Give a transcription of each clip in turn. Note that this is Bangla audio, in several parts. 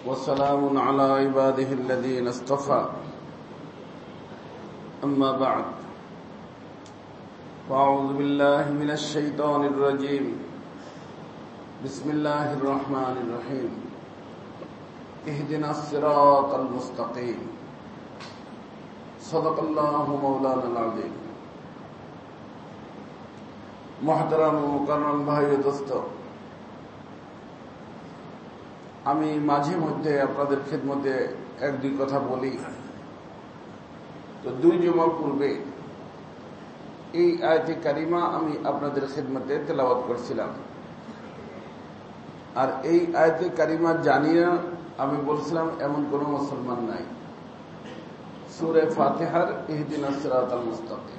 وسلام على عباده الذين اصطفى أما بعد فأعوذ بالله من الشيطان الرجيم بسم الله الرحمن الرحيم اهدنا الصراط المستقيم صدق الله مولانا العظيم محترم ও মুকাররম ভাই ও দোস্ত, আমি মাঝে মধ্যে আপনাদের খিদমতে এক দুই কথা বলি। তো দুই জুমা পূর্বে এই আয়াতে কারিমা আমি আপনাদের খিদমতে তেলাওয়াত করছিলাম, আর এই আয়াতে কারিমা জানিয়ে আমি বলছিলাম এমন কোন মুসলমান নাই। সূরা ফাতিহার ইহদিনাস সিরাতাল মুস্তাকিম।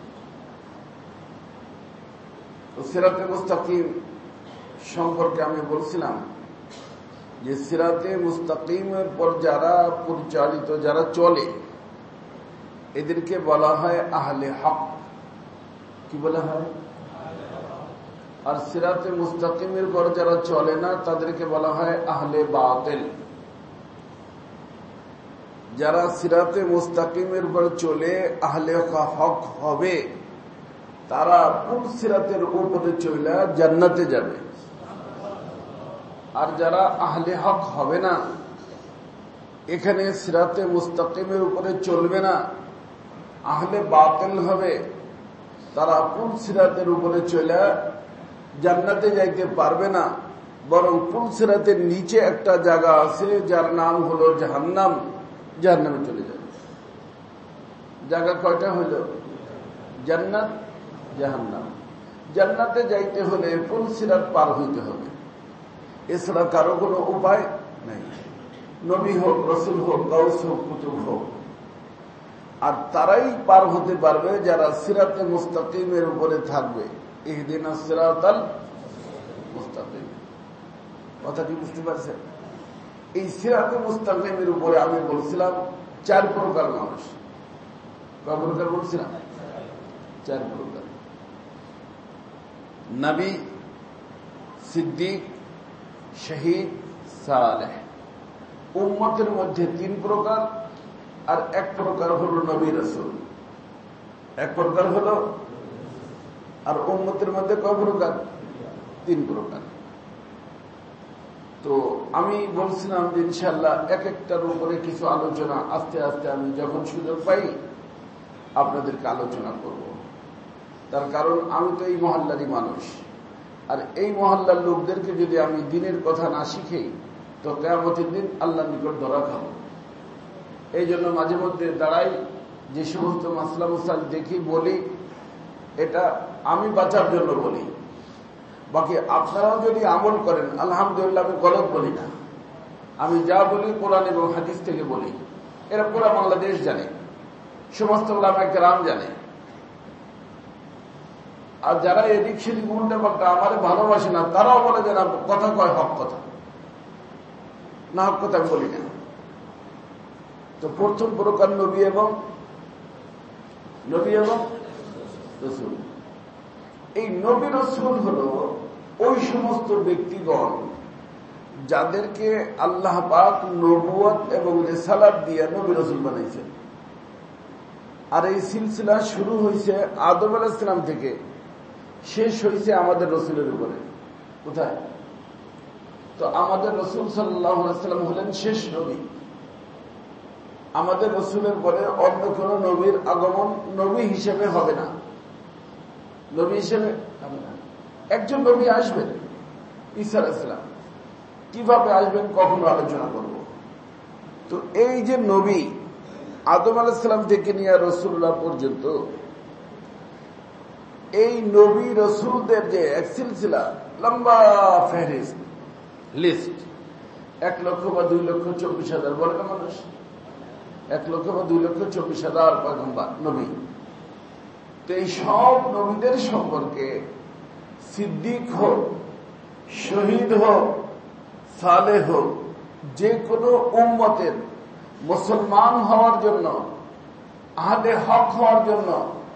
তো সিরাতে মুস্তাকিম সম্পর্কে আমি বলছিলাম যে সিরাতে মুস্তাকিমের পর যারা পরিচালিত, যারা চলে, এদেরকে বলা হয় আহলে হক। কি বলা হয়? আর সিরাতে মুস্তাকিমের পর যারা চলে না তাদেরকে বলা হয় আহলে বাতিল। যারা সিরাতে মুস্তাকিমের পর চলে আহলে হক হবে, তারা পুর সিরাতের উপরে চলে জান্নাতে যাবে। আর যারা আহলে হক হবে না, এখানে সিরাতে মুস্তাকিমের উপরে চলবে না, আহলে বাতিল হবে, তারা পুর সিরাতের উপরে চলে জান্নাতে যাইতে পারবে না, বরং পুর সিরাতের নিচে একটা জায়গা আছে যার নাম হলো জাহান্নাম, জাহান্নামে চলে যাবে। জায়গা কয়টা হইল? জান্নাত, জাহান্নাম। জান্নাতে যাইতে হলে পুর সিরাত পার হইতে হবে, এছাড়া কারো কোনো উপায় নেই। নবী হোক, রসুল হোক, গাউস হোক, কুতুব হোক। আর তারাই পার হতে পারবে যারা সিরাতে মুস্তাকিমের উপরে থাকবে। ইহদিনাস সিরাতাল মুস্তাকিম। কথা কি বুঝতে পারছেন? এই সিরাতে মুস্তাকিমের উপরে আমি বলছিলাম 4 প্রকার মানুষ। কয় প্রকার বলছিলাম? 4 প্রকার। নবী, সিদ্দিক, শহীদ, সালেহ। উম্মতের মধ্যে 3 প্রকার, আর 1 প্রকার হলো নবী রাসূল। 1 প্রকার হলো, আর উম্মতের মধ্যে কয় প্রকার? 3 প্রকার। তো আমি বলছিলাম যে ইনশাআল্লাহ এক একটার উপরে কিছু আলোচনা আস্তে আস্তে আমি যখন সুযোগ পাই আপনাদেরকে আলোচনা করব। তার কারণ আমি তো এই মহল্লারই মানুষ, আর এই মহল্লার লোকদেরকে যদি আমি দিনের কথা না শিখেই তো কিয়ামতের দিন আল্লাহর নিকট ধরা খাবো। এই জন্য মাঝে মধ্যে দাঁড়াই, যে সমস্ত মাসলা মুসাল দেখি বলি, এটা আমি বাঁচার জন্য বলি। বাকি আপনারাও যদি আমল করেন আলহামদুলিল্লাহ, আমি গলত বলি না। আমি যা বলি কোরআন এবং হাদিস থেকে বলি। এরা পুরা বাংলাদেশ জানে, সমস্ত উলামায়ে কেরাম জানে। আর যারা এদিক সেদিক উল্টা পাল্টা আমারে ভালোবাসে না, তারাও বলে যে না, কথা কয় হক কথা, না হক কথা আমি বলি না। তো প্রথম প্রকার নবী এবং রসুল। এই নবী রসুল হলো ওই সমস্ত ব্যক্তিগণ যাদেরকে আল্লাহ পাক নবুয়ত এবং রিসালাত দিয়ে নবী রসুল বানাইছেন। আর এই সিলসিলা শুরু হয়েছে আদম আলাইহিস সালাম থেকে, শেষ হয়েছে আমাদের রসুলের উপরে। কোথায়? তো আমাদের রসুল সাল্লাল্লাহু আলাইহি ওয়াসাল্লাম হলেন শেষ নবী। আমাদের রসুলের পরে অন্য কোন নবীর আগমন নবী হিসেবে হবে না। নবী হিসেবে হবে না। একজন নবী আসবেন, ঈসা আলাইহিস সালাম। কিভাবে আসবেন কখনো আলোচনা করব। তো এই যে নবী আদম আলাইহিস সালাম থেকে নিয়ে রাসূলুল্লাহ পর্যন্ত, এই নবী রসুলদের যে এক সিলসিলা, লম্বা ফেহরিস্ট, লিস্ট, 1,02,24,000 বলে না মানুষ, 1,02,24,000 পয়গম্বর নবী। তো এই সব নবীদের সম্পর্কে সিদ্দিক হোক, শহীদ হোক, সালেহ হোক, যে কোনো উম্মতের মুসলমান হওয়ার জন্য, আহলে হক হওয়ার জন্য,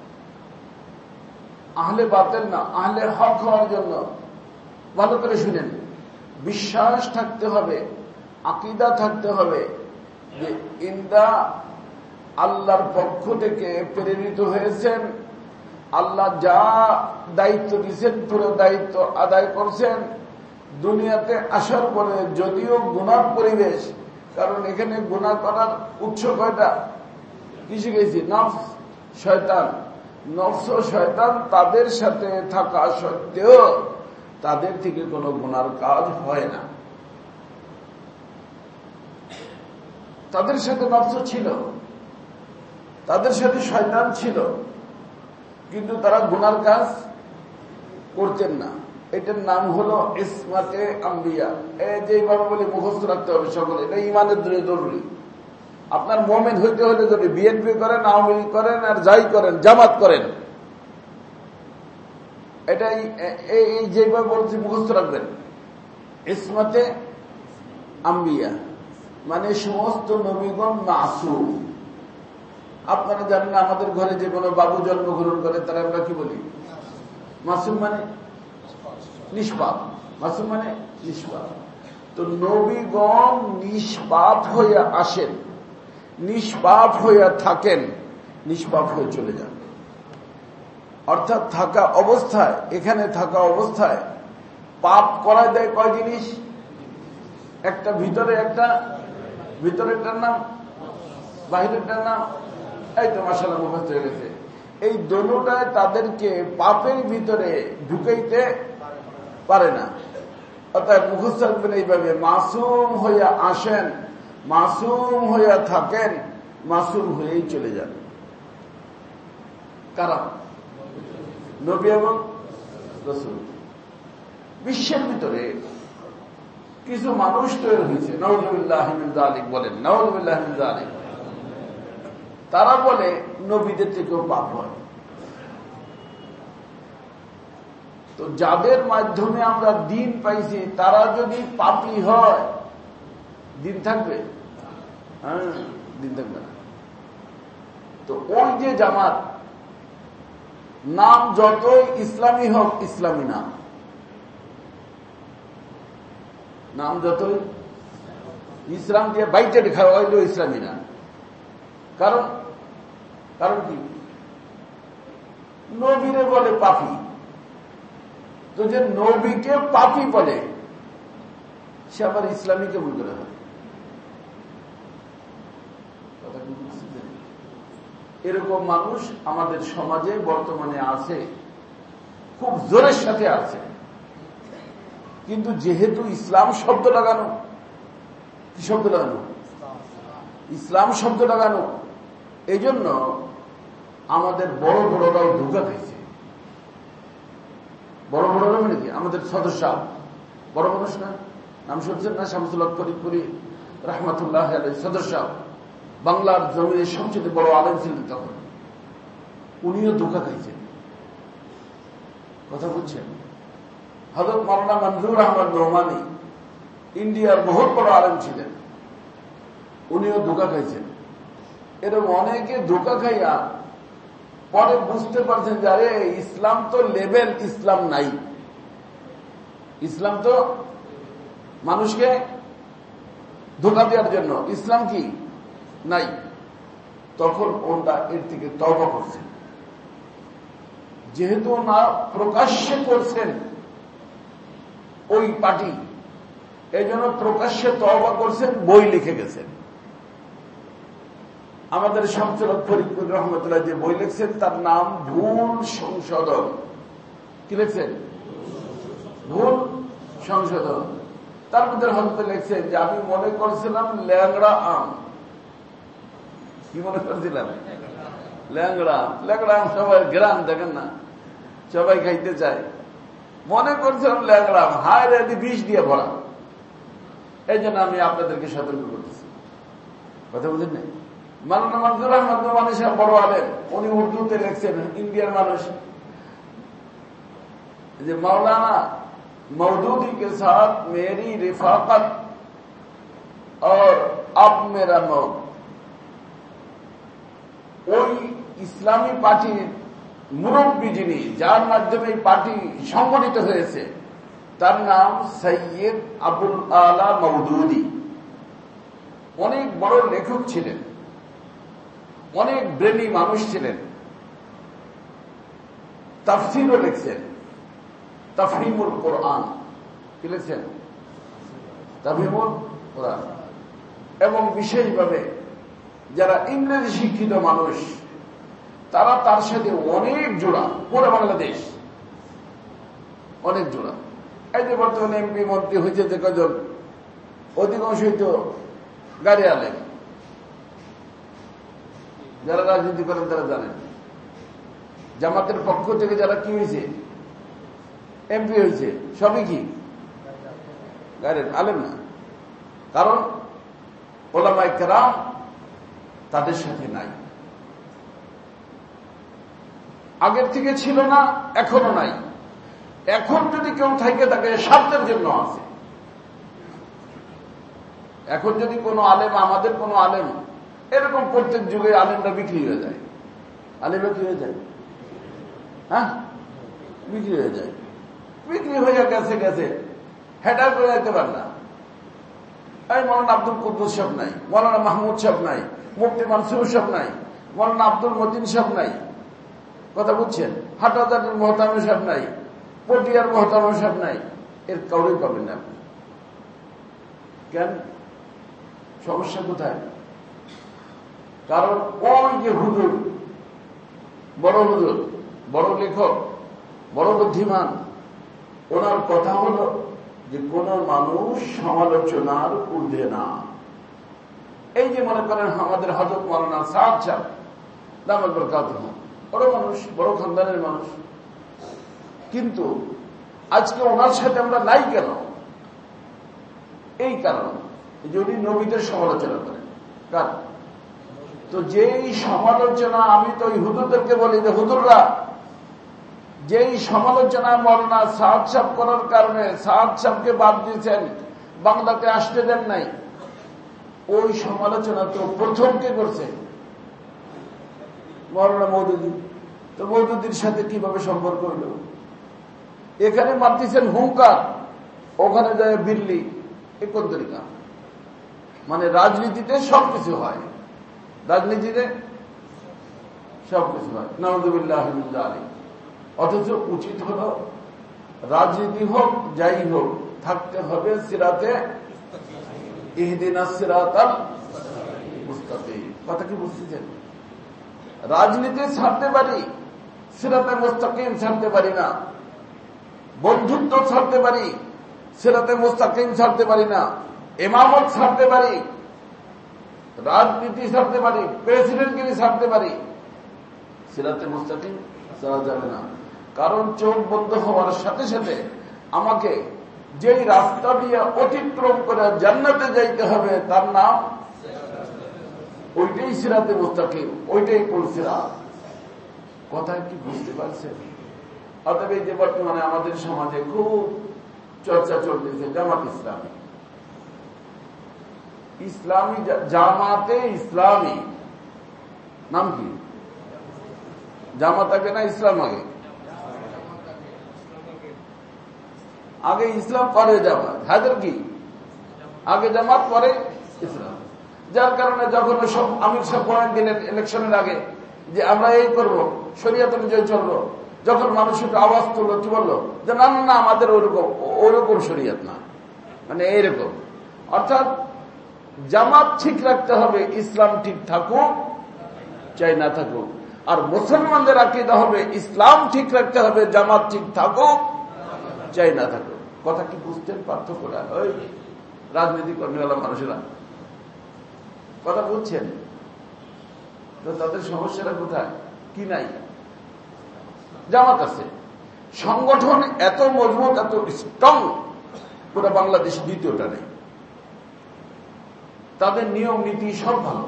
আহলে বাতিল না, আহলে হক হওয়ার জন্য ভালো করে শুনেন, বিশ্বাস থাকতে হবে আকীদা থাকতে হবে যে ইন্দা আল্লাহর পক্ষ থেকে প্রেরিত হয়েছেন, আল্লাহ যা দায়িত্ব দিয়েছেন পুরো দায়িত্ব আদায় করছেন। দুনিয়াতে আসার পরে যদিও গুনার পরিবেশ, কারণ এখানে গুনাহ করার উৎস কয়টা কি শিখেছি? নফস, শয়তান। নফস ও শয়তান তাদের সাথে থাকা সত্ত্বেও তাদের থেকে কোনো গুনার কাজ হয় না। তাদের সাথে নফস ছিল, তাদের সাথে শয়তান ছিল, কিন্তু তারা গুনার কাজ করতেন না। এটার নাম হলো ইসমাতে আম্বিয়া। যেভাবে বলি মুখস্থ রাখতে হবে সকলে, এটা ইমানের জরুরি। আপনার মুমিন হইতে হলে যদি বিএনপি করেন, আওয়ামী লীগ করেন, আর যাই করেন, জামাত করেন, এটাই এই যেভাবে বলছি মুখস্থ রাখবেন। ইসমাতে আম্বিয়া মানে সমস্ত নবীগণ মাসুম। আপনারা জানেন আমাদের ঘরে যে কোনো বাবু জন্মগ্রহণ করে তারা আমরা কি বলি? মাসুম মানে নিষ্পাপ। মাসুম মানে নিষ্পাপ। তো নবীগণ নিষ্পাপ হয়ে আসেন, নিষ্পাপ হয়ে থাকেন, নিষ্পাপ হয়ে চলে যান। অর্থাৎ থাকা অবস্থায়, এখানে থাকা অবস্থায় পাপ করায় দেয় কয় জিনিস? একটা ভিতরে, একটা ভিতরেরটার নাম, বাহিরেরটার নাম। এই তো মাশাআল্লাহ মুখস্থ হয়ে গেছে। এই দোনোটায় তাদেরকে পাপের ভিতরে ঢুকাইতে পারে না। অর্থাৎ মুখস্থ রাখবেন এইভাবে, মাসুম হইয়া আসেন, মাসুম হইয়া থাকেন, মাসুম হয়েই চলে যান। কারা? নবী এবং রাসূল। বিশ্বের ভিতরে কিছু মানুষ তৈরি হয়েছে, নাউযুবিল্লাহ মিন যালিক বলেন, নাউযুবিল্লাহ মিন যালিক। তারা বলে নবীদের থেকেও পাপ হয়। তো যাদের মাধ্যমে আমরা দিন পাইছি তারা যদি পাপী হয়, দিন থাকবে? হ্যাঁ, দিন থাকবে না। তো ওই যে জামাত, নাম যতই ইসলামী হোক, ইসলামী নাম, নাম যতই ইসলাম দিয়ে বাইটে দেখা হইল ইসলামী না। কারণ কারণ কি? নবীরে বলে পাপী। তো যে নবীকে পাপী বলে সে আবার ইসলামী কেমন করে হয়? এরকম মানুষ আমাদের সমাজে বর্তমানে আছে, খুব জোরের সাথে আছে। কিন্তু যেহেতু ইসলাম শব্দ লাগানো, কি শব্দ লাগানো? ইসলাম শব্দ লাগানো, এই জন্য আমাদের বড় বড়রাও ধোঁকা খাইছে। বড় বড়রা মানে কি? আমাদের সদস্য বড় মানুষ না, নাম শুনছেন না? শামসুল হক ফরিদপুরি রাহমাতুল্লাহ আলাইহি সদস্য, বাংলার জমিনের সবচেয়ে বড় আলেম ছিলেন তখন। উনিও ধোঁকা খাইছেন। কথা বুঝছেন? হযরত মাওলানা মনজুর আহমদ নোমানী ইন্ডিয়ার বহুত বড় আলেম ছিলেন, উনিও ধোঁকা খাইছেন। এরকম অনেকে ধোঁকা খাইয়া পরে বুঝতে পারছেন যে আরে ইসলাম তো লেভেল, ইসলাম নাই। ইসলাম তো মানুষকে ধোঁকা দেওয়ার জন্য, ইসলাম কি নাই। তখন ওনারা এর থেকে তওবা করছেন। যেহেতু না প্রকাশ্যে করছেন ওই পার্টি, এই জন্য প্রকাশ্যে তওবা করছেন, বই লিখে গেছেন। আমাদের শামসুল হক ফরিদপুর রহমতুল্লাহ যে বই লিখছেন তার নাম ভুল সংশোধন। কি লিখছেন? ভুল সংশোধন। তার মধ্যে হয়তো লিখছেন যে আমি মনে করছিলাম ল্যাংড়া আম। কি মনে করছিলাম? ল্যাংড়া আম। ল্যাংড়া আম সবাই গ্রাম দেখেন না, সবাই খাইতে চায়। মনে করছিলাম ল্যাংড়া আম, হায় রে বিষ দিয়ে ভরা। এই জন্য আমি আপনাদেরকে সতর্ক করতেছি। কথা বুঝেন না? মাওলানা মনজুর আহমদ নোমানী সাহেব বড় আলেম, উনি উর্দুতে লিখছেন, ইন্ডিয়ার মানুষ, যে मौलाना मौदूदी के साथ मेरी रिफाकत और अब मेरा मौत। ওই ইসলামী পার্টির মুরব্বী যিনি, যার মাধ্যমে এই পার্টি সংগঠিত হয়েছে, তার নাম সৈয়দ আবুল আলা মওদুদি। অনেক বড় লেখক ছিলেন, অনেক ব্রেনি মানুষ ছিলেন, তাফসীরও লিখছেন, তাফহিমুল কোরআন কি লিখছেন, তাফহিমুল কোরআন। এবং বিশেষভাবে যারা ইংরেজি শিক্ষিত মানুষ তারা তার সাথে অনেক জোড়া, পুরো বাংলাদেশ অনেক জোড়া। এই যে বর্তমানে এমপি মন্ত্রী হয়েছে যে কজন, অধিকাংশই তো গাড়ি আলেন, যারা রাজনীতি করেন তারা জানেন। জামাতের পক্ষ থেকে যারা কি হয়েছে, এমপি হয়েছে, সবই কি গাড়ির আলেম না। কারণ ওলামায়ে কেরাম তাদের সাথে নাই, আগের থেকে ছিল না, এখনো নাই। এখন যদি কেউ থাকে তাকে স্বার্থের জন্য আছে। এখন যদি কোনো আলেম, আমাদের কোনো আলেম, এরকম প্রত্যেক যুগে আলেমরা বিক্রি হয়ে যায়। আলেমরা কি হয়ে যায়? হ্যাঁ, বিক্রি হয়ে যায়। বিক্রি হয়ে গেছে গেছে, হেডার করে যেতে পারে না। এই মৌলানা আব্দুল কুদ্দুস সাহেব নাই, মৌলানা মাহমুদ সাহেব নাই, মুফতি মানসুর সাহেব নাই, মৌলানা আব্দুল মতিন সাহেব নাই, কথা বুঝছেন, হাটাজারের মহতাম সাহেব নাই, পটিয়ার মহতাম সাহেব নাই, এর কাউরেই পাবেন না আপনি। কেন? সমস্যা কোথায়? কারণ ওই যে হুজুর, বড় হুজুর, বড় লেখক, বড় বুদ্ধিমান, ওনার কথা হলো যে কোন মানুষ সমালোচনার ঊর্ধ্বে না। এই যে মনে করেন আমাদের হযরত মাওলানা সাদ সাহেব দামাত বরকাতুহু, বড় মানুষ, বড় খানদানের মানুষ, কিন্তু আজকে ওনার সাথে আমরা নাই কেন? এই কারণ যে উনি নবীদের সমালোচনা করেন। কারণ তো যেই সমালোচনা, আমি তো ওই হুজুরদেরকে বলি যে হুজুররা যেই সমালোচনা মাওলানা সাদ সাহেব করার কারণে সাদ সাহেবকে বাদ দিয়েছেন, বাংলাতে আসতে দেন নাই, ওই সমালোচনা তো প্রথম কে করছে? মাওলানা মওদুদী। তো মওদুদীর সাথে কিভাবে সম্পর্ক হইল? এখানে মারতেছেন হুঙ্কার, ওখানে যায় বিল্লি। এ কোন তরিকা? মানে রাজনীতিতে সবকিছু হয়, রাজনীতিতে সবকিছু হয়। নাউযুবিল্লাহি মিন যালিক। অথচ উচিত হল রাজনীতি হোক যাই হোক, থাকতে হবে সিরাতে ইহদিনাস সিরাতাল মুস্তাকিম। কথা কি বুঝতেছেন? রাজনীতি ছাড়তে পারি, সিরাতে মুস্তাকিম ছাড়তে পারি না। বন্ধুত্ব ছাড়তে পারি, সিরাতে মুস্তাকিম ছাড়তে পারি না। ইমামত ছাড়তে পারি, রাজনীতি ছাড়তে পারি, প্রেসিডেন্টগিরি ছাড়তে পারি, সিরাতে মুস্তাকিম ছাড়া যাবে না। কারণ চোখ বন্ধ হওয়ার সাথে সাথে আমাকে যেই রাস্তা দিয়ে অতিক্রম করে জান্নাতে যাইতে হবে তার নাম ওইটাই সিরাতে মুস্তাকিম, ওইটাই কোন সিরাত। কথা কি বুঝতে পারছেন? অতএব এই যে বর্তমানে আমাদের সমাজে খুব চর্চা চলতেছে জামাত ইসলামী, ইসলামী জামাতে ইসলামী নাম কি? জামাত আগে না ইসলাম আগে? আগে ইসলাম পরে জামাত। হাজার কি আগে জামাত পরে ইসলাম। যার কারণে যখন সব আমির সাহেব বলেন দিনের ইলেকশনের আগে যে আমরা এই করব, শরিয়ত অনুযায়ী চলবো, যখন মানুষ একটু আওয়াজ তুললো, কি বললো যে না না আমাদের ওরকম শরিয়ত না, মানে এইরকম। অর্থাৎ জামাত ঠিক রাখতে হবে, ইসলাম ঠিক থাকুক চাই না থাকুক। আর মুসলমানদের আকীদা হবে ইসলাম ঠিক রাখতে হবে, জামাত ঠিক থাকুক চাই না থাকুক। কথা কি বুঝতেন পার্থক্যটা? ওই রাজনীতি কর্মীওয়ালা মানুষেরা কথা বুঝছেন তো? তাদের সমস্যাটা কোথায়? কি নাই? জামাত আছে, সংগঠন এত মজবুত, এত স্ট্রং, পুরো বাংলাদেশ দ্বিতীয়টা নেই। তাদের নিয়ম নীতি সব ভালো।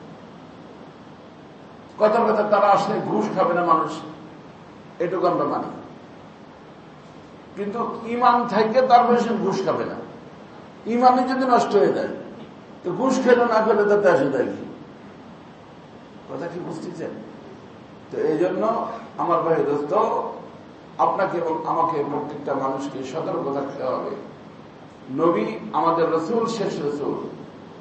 কথা কথা তারা আসলে ঘুষ খাবে না মানুষ, এটুকু আমরা মানি। কিন্তু ইমান থেকে তার বেশি ঘুষ খাবে না। ইমানই যদি নষ্ট হয়ে যায় তো ঘুষ খেলে না খেলে তাতে আসে যায় কি? কথা কি বুঝতেছেন? তো এই জন্য আমার ভাই দোস্ত, আপনাকে এবং আমাকে প্রত্যেকটা মানুষকে সতর্ক থাকতে হবে। নবী আমাদের রসুল, শেষ রসুল,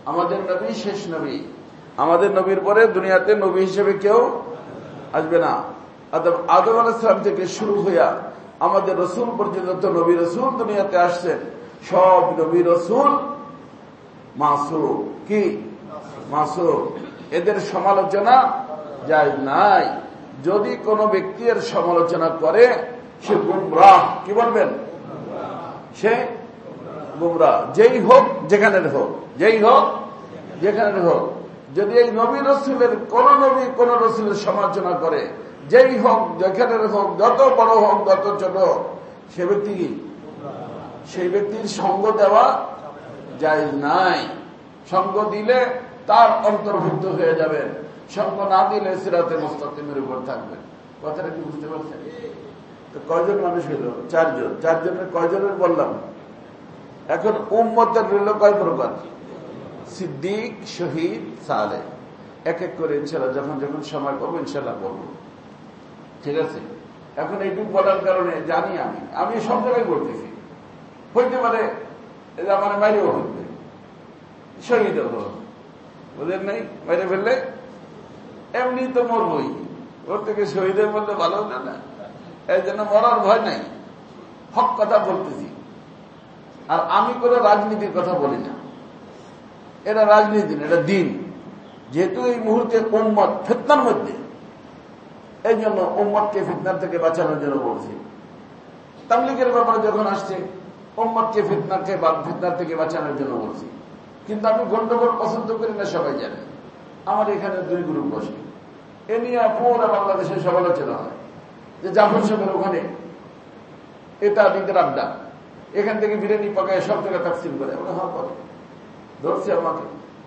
আমাদের নবী শেষ নবী। আমাদের নবীর পরে দুনিয়াতে নবী হিসেবে কেউ আসবে না। আদম আলাইহিস সালাম থেকে শুরু হইয়া আমাদের রসুল পর্যন্ত নবী রসুল দুনিয়াতে আসছেন, সব নবী রসুল মাসুম। কি মাসুম? এদের সমালোচনা জায়েজ নাই। যদি কোনো ব্যক্তি এর সমালোচনা করে সে গুমরাহ। কি বলবেন? সে গুমরাহ, যেই হোক যেখানের হোক, যেই হোক যেখানের হোক। যদি এই নবী রসুলের কোন নবী কোন রসুলের সমালোচনা করে, যেই হোক যেখানের হোক, যত বড় হোক যত ছোট, সে ব্যক্তি কি? সেই ব্যক্তির সঙ্গ দেওয়া জায়েজ নাই। সঙ্গ দিলে তার অন্তর্ভুক্ত হয়ে যাবেন, সঙ্গ না দিলে সিরাতে মুস্তাকিমের উপর থাকবেন। কথাটা কি বুঝতে পারছেন? তো কয়জন মানুষ হইল? 4 জন। 4 জনের কয়জনের বললাম? এখন উম্মতের রইল কয় প্রকার? সিদ্দিক, শহীদ, সালেহ। এক এক করে ইনশাআল্লাহ যখন যখন সময় পাবো ইনশাআল্লাহ বলবো। ঠিক আছে? এখন এইটুকু বলার কারণে জানি আমি সব জায়গায় বলতেছি, হইতে পারে আমার মাইরেও হইবে, শহীদ ওদের নেই, মাইরে ফেললে এমনি তো মরবই, ওর থেকে শহীদের বললে ভালো হতো না? এই জন্য মরার ভয় নাই, হক কথা বলতেছি। আর আমি কোনো রাজনীতির কথা বলি না, এটা রাজনীতি না, এটা দিন। যেহেতু এই মুহূর্তে উম্মত ফিতনার মধ্যে, এই জন্য উম্মতকে ফিতনার থেকে বাঁচানোর জন্য বলছি। তাবলীগের ব্যাপারে যখন আসছে, উম্মতকে ফিতনার থেকে বাঁচানোর জন্য বলছি। কিন্তু আমি গন্ডগোল পছন্দ করি না, সবাই জানে। আমার এখানে 2 গ্রুপ বসে, এ নিয়ে পুরো বাংলাদেশের সমালোচনা হয় যে জাফর সাহেবের ওখানে এটা দিকের আড্ডা, এখান থেকে বিরিয়ানি পাকায় সব জায়গায় তাকসিম করে। হক করে ধরছে আমাকে,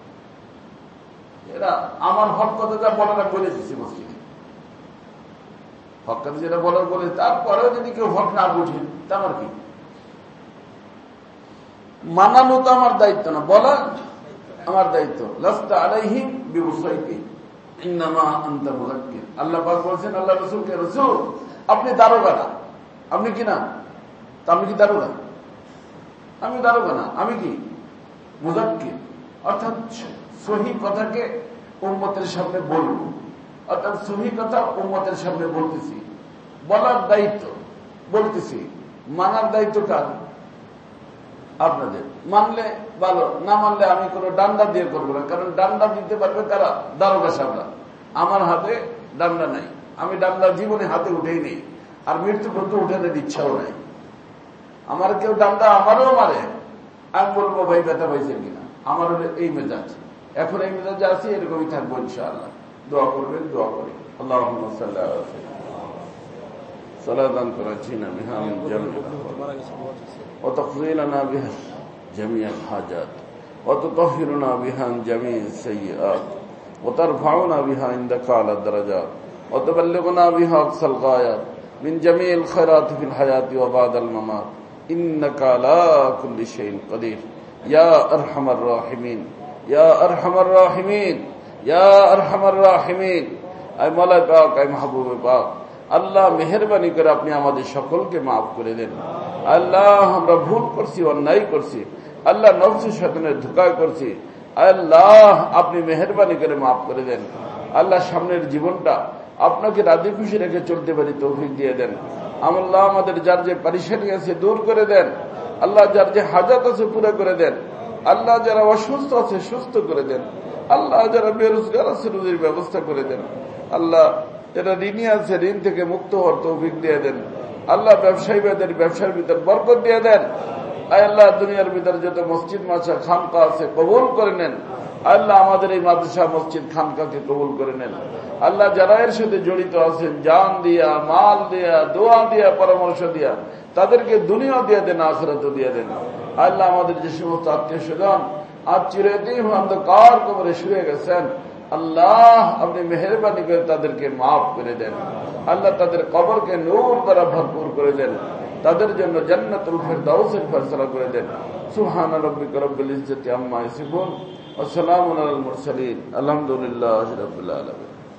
এরা আমার হক কথা যা বলার বলে দিচ্ছে মসজিদে, হক কথা যেটা বলার বলে। তারপরেও যদি কেউ হক না বুঝেন তা আমার কি? মানানো তো আমার দায়িত্ব না, বলা আমার দায়িত্ব। লাস্তা আলাইহিম বিমুসাইতির ইন্নামা আনতা মুযাক্কির। আল্লাহ পাক বলেছেন আল্লাহ রাসূলকে, রাসূল আপনি দারোগা না। আপনি কি না? তা আমি কি দারোগা? আমি দারোগা না, আমি কি মুযাক্কির। অর্থাৎ সহি কথাকে উম্মতের সামনে বলব, অর্থাৎ সহি কথা উম্মতের সামনে বলতেছি, বলার দায়িত্ব বলতেছি, মানার দায়িত্ব কার? আপনাদের। মানলে ভালো, না মানলে আমি কোনো ডান্ডা দিয়ে করবো না, কারণ ডান্ডা দিতে পারবে কারা? দারোগা সাহেবরা। আমার হাতে ডান্ডা নাই, আমি ডান্ডা জীবনে হাতে উঠেই নেই, আর মৃত্যু পর্যন্ত উঠানোর ইচ্ছাও নাই। আমার কেউ ডান্ডা আমারও মারে, আমি বলবো ভাই ব্যথা পাইছেন কিনা। আমার হলে এই মেজাজ, এখন এই মেজাজ আছে, এরকমই থাকবো ইনশাআল্লাহ। দোয়া করবেন, দোয়া করি। আল্লাহুম্মা সাল্লি আলা সালাতান তুরাজিনা বিহা মিন জামিল ওয়া তাকদি লানা বিহা জামিআল হাজাত ওয়া তুতাহহিরুনা বিহা মিন জামিইস সাইয়্যাত ওয়া তারফাউনা বিহা ইনদাকা আলা দারাজাত ওয়া তুবাল্লিগুনা বিহা আকসাল গায়াত মিন জামিইল খায়রাতি ফিল হায়াতি ওয়া বাদাল মামাত ইন্নাকা আলা কুল্লি শাইইন কাদির ইয়া আরহামার রাহিমিন, ইয়া আরহামার রাহিমিন, ইয়া আরহামার রাহিমিন। আয় মাওলা পাক, আয় মাহবুবে পাক, আল্লাহ মেহেরবানি করে আপনি আমাদের সকলকে মাফ করে দেন। আল্লাহ আমরা ভুল করছি, অন্যায় করছি, আল্লাহ নফস শয়তানের ধোঁকায় করছি, আল্লাহ আপনি মেহেরবানি করে মাফ করে দেন। আল্লাহ সামনের জীবনটা আপনাকে রাজি খুশি রেখে চলতে পারি তৌফিক দিয়ে দেন। আল্লাহ আমাদের যার যে পরেশানি আছে দূর করে দেন। আল্লাহ যার যে হাজাত আছে পুরো করে দেন। আল্লাহ যারা অসুস্থ আছে সুস্থ করে দেন। আল্লাহ যারা বেরোজগার আছে রুজির ব্যবস্থা করে দেন। আল্লাহ যারা ঋণী আছে ঋণ থেকে মুক্ত হওয়ার তৌফিক দিয়ে দেন। আল্লাহ ব্যবসায়ীদের ব্যবসার ভিতর বরকত দিয়ে দেন। আয় আল্লাহ দুনিয়ার ভিতরে যত মসজিদ মাদ্রাসা খানকা আছে কবুল করে নেন। আল্লাহ আমাদের এই মাদ্রাসা মসজিদ খানকাকে কবুল করে নেন। আল্লাহ যারা এর সাথে জড়িত আছেন জান দিয়া, মাল দিয়া, দোয়া দিয়া, পরামর্শ দিয়া, তাদেরকে দুনিয়া দিয়ে দেন, আখিরাতও দিয়ে দেন। আল্লাহ আমাদের যে সমস্ত আত্মীয় স্বজন আজ চিরদিন অন্ধকার কবরে শুয়ে গেছেন, আল্লাহ আপনি মেহেরবানি করে তাদেরকে মাফ করে দেন। আল্লাহ তাদের কবরকে নূর দ্বারা ভরপুর করে দেন। তাদের জন্য জান্নাতুল ফিরদাউসের ফয়সালা করে দেন। সুবহানা রাব্বিকা রাব্বিল ইজ্জাতি আম্মা ইয়াসিফুন ওয়া সালামুন আলাল মুরসালিন আলহামদুলিল্লাহি রাব্বিল আলামিন।